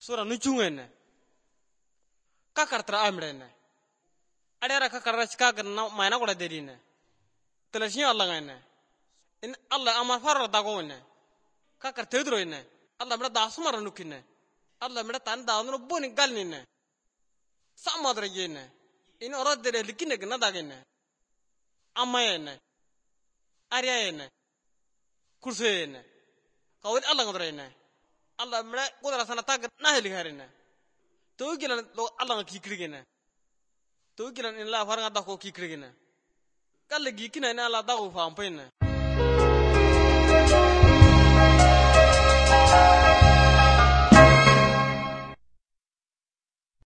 sura nuchungene kakartra amrene adera kakarra chikaga na mayna goda derine telashin Allah ngene in Allah amar farra dagone kakar tedroine Allah mera dasumara nukine Allah mera tan daano boni galnine samadre yene in oradere likine gna dagene amayene ariyene kursene kawil Allah ngodrene Allah mera godra sana tag naheli harine to gilan Allah kikrigene to gilan in la faranga dako kikrigene kalle gikina ina Allah dago fampene